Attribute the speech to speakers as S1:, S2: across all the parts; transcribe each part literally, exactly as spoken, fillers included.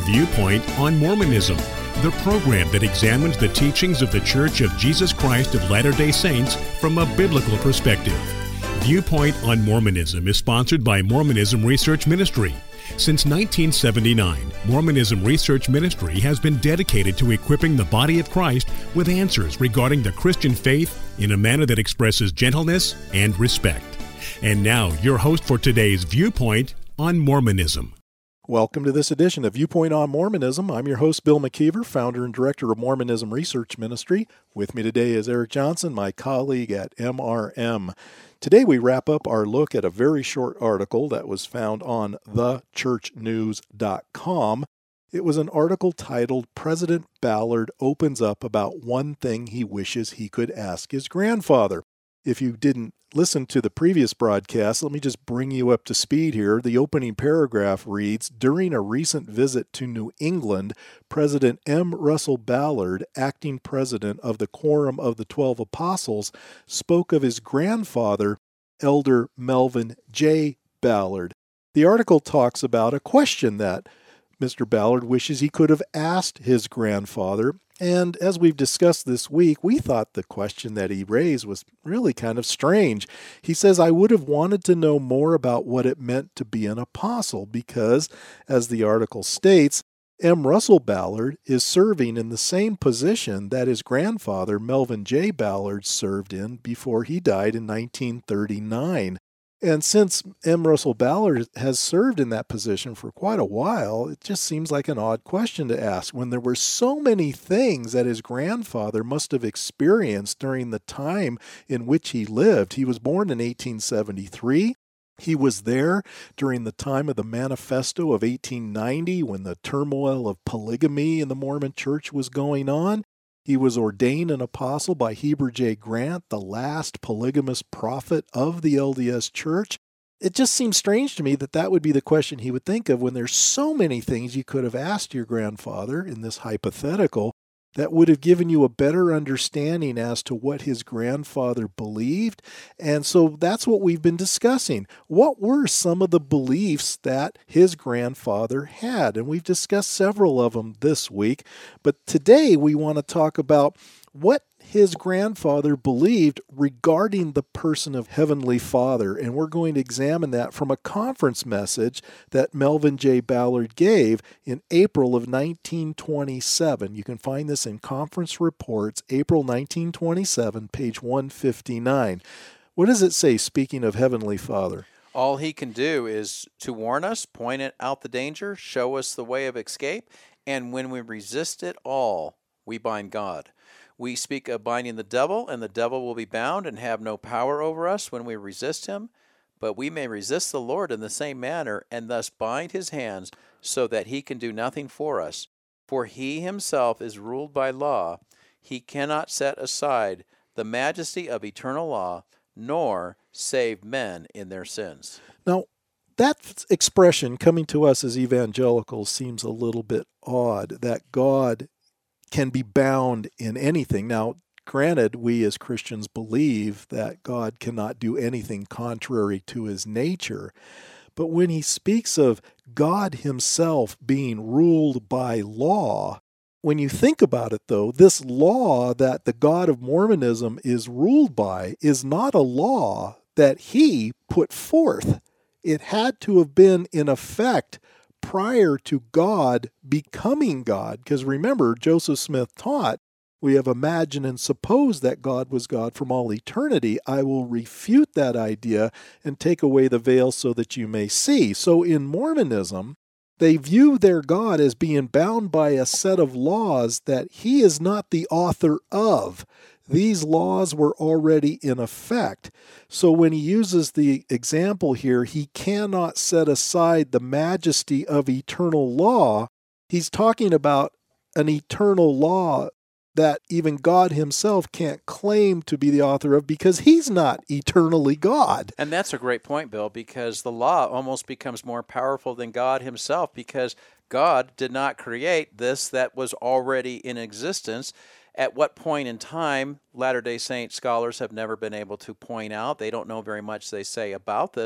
S1: Viewpoint on Mormonism, the program that examines the teachings of the Church of Jesus Christ of Latter-day Saints from a biblical perspective. Viewpoint on Mormonism is sponsored by Mormonism Research Ministry. Since nineteen seventy-nine, Mormonism Research Ministry has been dedicated to equipping the body of Christ with answers regarding the Christian faith in a manner that expresses gentleness and respect. And now, your host for today's Viewpoint on Mormonism.
S2: Welcome to this edition of Viewpoint on Mormonism. I'm your host, Bill McKeever, founder and director of Mormonism Research Ministry. With me today is Eric Johnson, my colleague at M R M. Today we wrap up our look at a very short article that was found on the church news dot com. It was an article titled, President Ballard Opens Up About One Thing He Wishes He Could Ask His Grandfather. If you didn't listen to the previous broadcast, let me just bring you up to speed here. The opening paragraph reads, during a recent visit to New England, President M. Russell Ballard, acting president of the Quorum of the Twelve Apostles, spoke of his grandfather, Elder Melvin J. Ballard. The article talks about a question that Mister Ballard wishes he could have asked his grandfather. And as we've discussed this week, we thought the question that he raised was really kind of strange. He says, I would have wanted to know more about what it meant to be an apostle because, as the article states, M. Russell Ballard is serving in the same position that his grandfather, Melvin J. Ballard, served in before he died in nineteen thirty-nine. And since M. Russell Ballard has served in that position for quite a while, it just seems like an odd question to ask when there were so many things that his grandfather must have experienced during the time in which he lived. He was born in eighteen seventy-three. He was there during the time of the Manifesto of eighteen ninety when the turmoil of polygamy in the Mormon Church was going on. He was ordained an apostle by Heber J. Grant, the last polygamous prophet of the L D S Church. It just seems strange to me that that would be the question he would think of when there's so many things you could have asked your grandfather in this hypothetical that would have given you a better understanding as to what his grandfather believed. And so that's what we've been discussing. What were some of the beliefs that his grandfather had? And we've discussed several of them this week. But today we want to talk about what his grandfather believed regarding the person of Heavenly Father. And we're going to examine that from a conference message that Melvin J. Ballard gave in April of nineteen twenty-seven. You can find this in Conference Reports, April nineteen twenty-seven, page one fifty-nine. What does it say, speaking of Heavenly Father?
S3: All he can do is to warn us, point it out the danger, show us the way of escape, and when we resist it all, we bind God. We speak of binding the devil, and the devil will be bound and have no power over us when we resist him. But we may resist the Lord in the same manner, and thus bind his hands so that he can do nothing for us. For he himself is ruled by law. He cannot set aside the majesty of eternal law, nor save men in their sins.
S2: Now, that expression coming to us as evangelicals seems a little bit odd, that God can be bound in anything. Now, granted, we as Christians believe that God cannot do anything contrary to his nature. But when he speaks of God himself being ruled by law, when you think about it, though, this law that the God of Mormonism is ruled by is not a law that he put forth. It had to have been in effect prior to God becoming God. Because remember, Joseph Smith taught, we have imagined and supposed that God was God from all eternity. I will refute that idea and take away the veil so that you may see. So in Mormonism, they view their God as being bound by a set of laws that he is not the author of. These laws were already in effect. So when he uses the example here, he cannot set aside the majesty of eternal law. He's talking about an eternal law that even God himself can't claim to be the author of because he's not eternally God.
S3: And that's a great point, Bill, because the law almost becomes more powerful than God himself because God did not create this that was already in existence. At what point in time, Latter-day Saint scholars have never been able to point out. They don't know very much, they say, about this.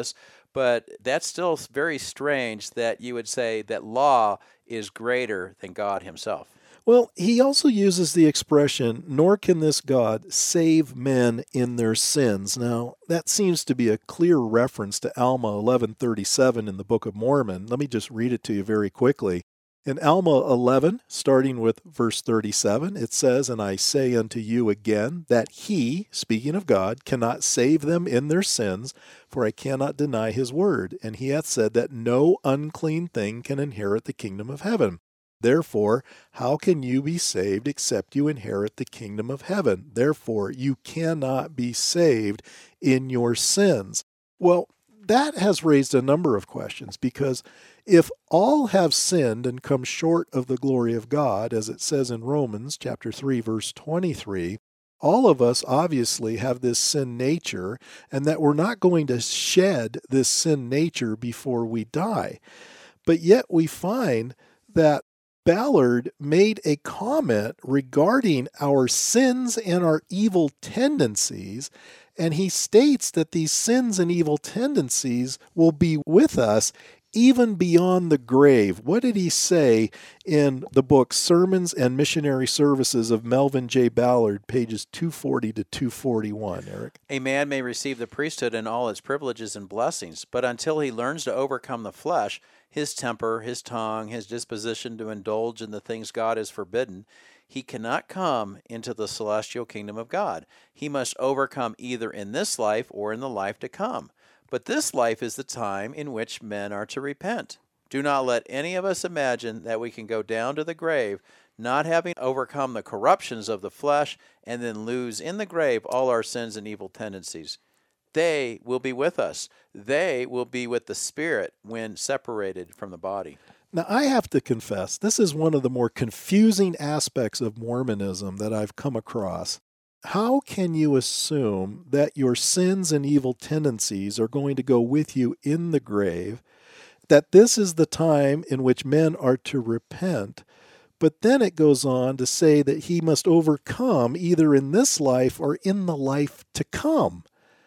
S3: But that's still very strange that you would say that law is greater than God himself.
S2: Well, he also uses the expression, nor can this God save men in their sins. Now, that seems to be a clear reference to Alma eleven thirty-seven in the Book of Mormon. Let me just read it to you very quickly. In Alma eleven, starting with verse thirty-seven, it says, "And I say unto you again, that he," speaking of God, "cannot save them in their sins, for I cannot deny his word. And he hath said that no unclean thing can inherit the kingdom of heaven. Therefore, how can you be saved except you inherit the kingdom of heaven? Therefore, you cannot be saved in your sins." Well, that has raised a number of questions, because if all have sinned and come short of the glory of God, as it says in Romans chapter three, verse twenty-three, all of us obviously have this sin nature, and that we're not going to shed this sin nature before we die. But yet we find that Ballard made a comment regarding our sins and our evil tendencies, and he states that these sins and evil tendencies will be with us even beyond the grave. What did he say in the book Sermons and Missionary Services of Melvin J. Ballard, pages two forty to two forty-one, Eric?
S3: "A man may receive the priesthood and all its privileges and blessings, but until he learns to overcome the flesh, his temper, his tongue, his disposition to indulge in the things God has forbidden, he cannot come into the celestial kingdom of God. He must overcome either in this life or in the life to come. But this life is the time in which men are to repent. Do not let any of us imagine that we can go down to the grave, not having overcome the corruptions of the flesh, and then lose in the grave all our sins and evil tendencies. They will be with us. They will be with the Spirit when separated from the body."
S2: Now, I have to confess, this is one of the more confusing aspects of Mormonism that I've come across. How can you assume that your sins and evil tendencies are going to go with you in the grave, that this is the time in which men are to repent, but then it goes on to say that he must overcome either in this life or in the life to come?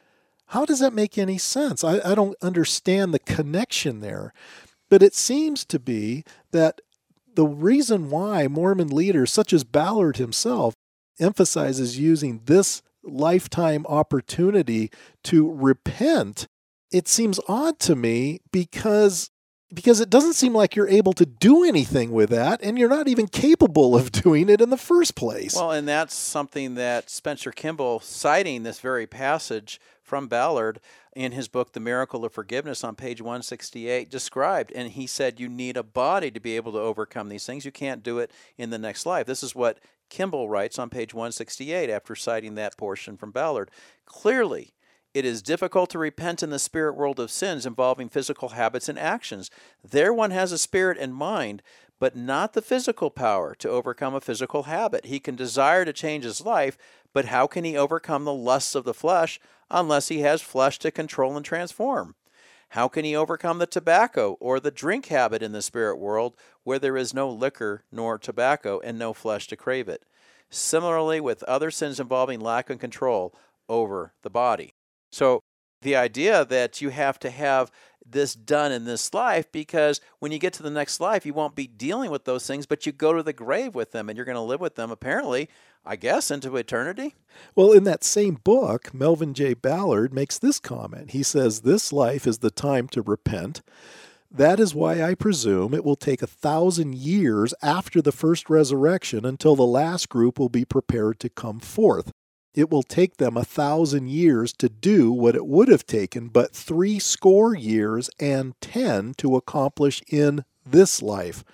S2: How does that make any sense? I, I don't understand the connection there. But it seems to be that the reason why Mormon leaders, such as Ballard himself, emphasizes using this lifetime opportunity to repent, it seems odd to me because because it doesn't seem like you're able to do anything with that, and you're not even capable of doing it in the first place.
S3: Well, and that's something that Spencer Kimball, citing this very passage from Ballard in his book, The Miracle of Forgiveness, on page one sixty-eight, described. And he said you need a body to be able to overcome these things. You can't do it in the next life. This is what Kimball writes on page one sixty-eight after citing that portion from Ballard. Clearly, it is difficult to repent in the spirit world of sins involving physical habits and actions. There one has a spirit and mind, but not the physical power to overcome a physical habit. He can desire to change his life, but how can he overcome the lusts of the flesh unless he has flesh to control and transform? How can he overcome the tobacco or the drink habit in the spirit world where there is no liquor nor tobacco and no flesh to crave it? Similarly with other sins involving lack of control over the body. So the idea that you have to have this done in this life, because when you get to the next life, you won't be dealing with those things, but you go to the grave with them and you're going to live with them, apparently, I guess, into eternity.
S2: Well, in that same book, Melvin J. Ballard makes this comment. He says, "This life is the time to repent. That is why I presume it will take a thousand years after the first resurrection until the last group will be prepared to come forth. It will take them a thousand years to do what it would have taken but three score years and ten to accomplish in this life.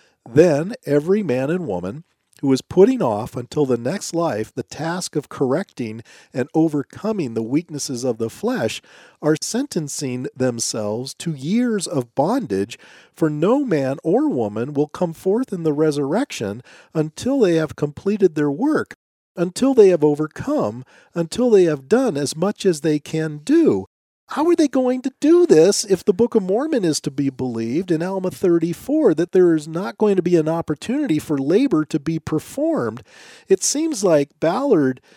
S2: Then every man and woman who is putting off until the next life the task of correcting and overcoming the weaknesses of the flesh are sentencing themselves to years of bondage, for no man or woman will come forth in the resurrection until they have completed their work, until they have overcome, until they have done as much as they can do." How are they going to do this if the Book of Mormon is to be believed in Alma thirty-four, that there is not going to be an opportunity for labor to be performed? It seems like Ballard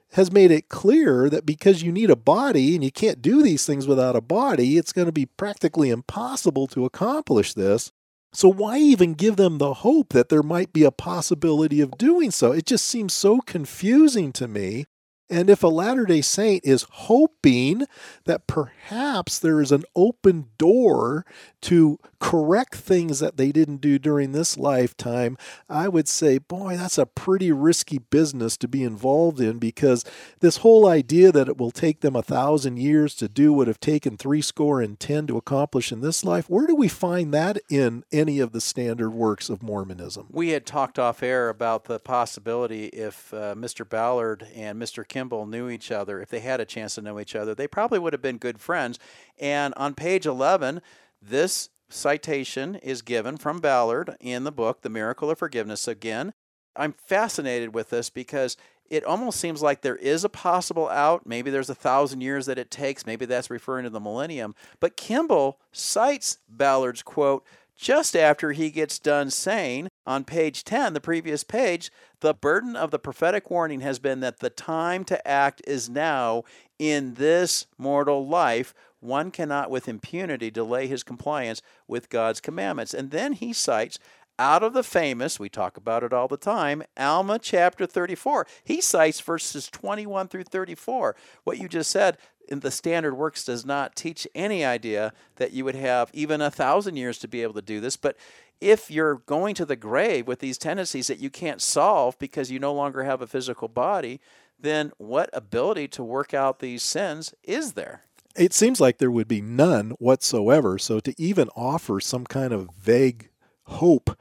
S2: has made it clear that because you need a body and you can't do these things without a body, it's going to be practically impossible to accomplish this. So why even give them the hope that there might be a possibility of doing so? It just seems so confusing to me. And if a Latter-day Saint is hoping that perhaps there is an open door to correct things that they didn't do during this lifetime, I would say, boy, that's a pretty risky business to be involved in, because this whole idea that it will take them a thousand years to do what have taken three score and ten to accomplish in this life, where do we find that in any of the standard works of Mormonism?
S3: We had talked off air about the possibility if uh, Mister Ballard and Mister Kimball knew each other, if they had a chance to know each other, they probably would have been good friends. And on page eleven, this citation is given from Ballard in the book, The Miracle of Forgiveness. Again, I'm fascinated with this because it almost seems like there is a possible out. Maybe there's a thousand years that it takes. Maybe that's referring to the millennium. But Kimball cites Ballard's quote just after he gets done saying on page ten, the previous page, the burden of the prophetic warning has been that the time to act is now in this mortal life. One cannot with impunity delay his compliance with God's commandments. And then he cites out of the famous, we talk about it all the time, Alma chapter thirty-four. He cites verses twenty-one through thirty-four. What you just said in the standard works does not teach any idea that you would have even a thousand years to be able to do this. But if you're going to the grave with these tendencies that you can't solve because you no longer have a physical body, then what ability to work out these sins is there?
S2: It seems like there would be none whatsoever. So to even offer some kind of vague hope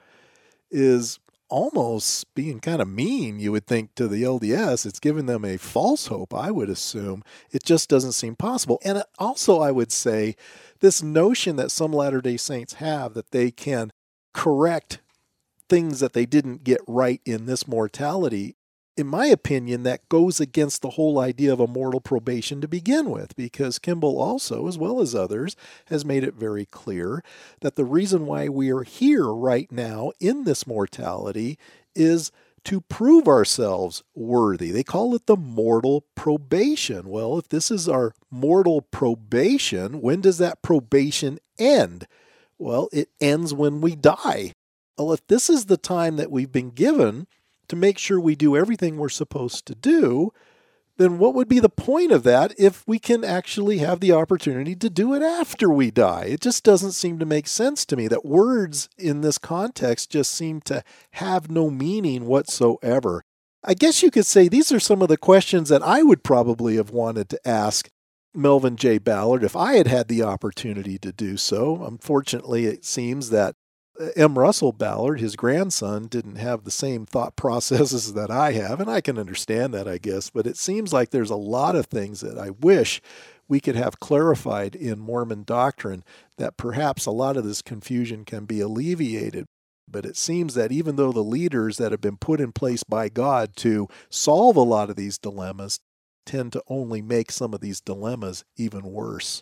S2: is almost being kind of mean, you would think, to the L D S. It's giving them a false hope, I would assume. It just doesn't seem possible. And also, I would say, this notion that some Latter-day Saints have that they can correct things that they didn't get right in this mortality, in my opinion, that goes against the whole idea of a mortal probation to begin with, because Kimball also, as well as others, has made it very clear that the reason why we are here right now in this mortality is to prove ourselves worthy. They call it the mortal probation. Well, if this is our mortal probation, when does that probation end? Well, it ends when we die. Well, if this is the time that we've been given to make sure we do everything we're supposed to do, then what would be the point of that if we can actually have the opportunity to do it after we die? It just doesn't seem to make sense to me that words in this context just seem to have no meaning whatsoever. I guess you could say these are some of the questions that I would probably have wanted to ask Melvin J. Ballard if I had had the opportunity to do so. Unfortunately, it seems that M. Russell Ballard, his grandson, didn't have the same thought processes that I have, and I can understand that, I guess, but it seems like there's a lot of things that I wish we could have clarified in Mormon doctrine, that perhaps a lot of this confusion can be alleviated. But it seems that even though the leaders that have been put in place by God to solve a lot of these dilemmas tend to only make some of these dilemmas even worse.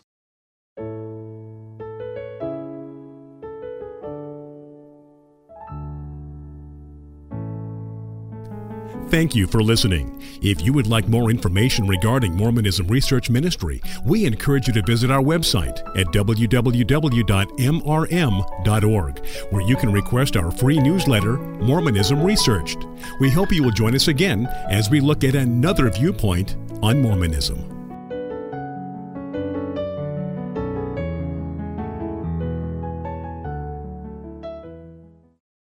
S1: Thank you for listening. If you would like more information regarding Mormonism Research Ministry, we encourage you to visit our website at w w w dot m r m dot org, where you can request our free newsletter, Mormonism Researched. We hope you will join us again as we look at another viewpoint on Mormonism.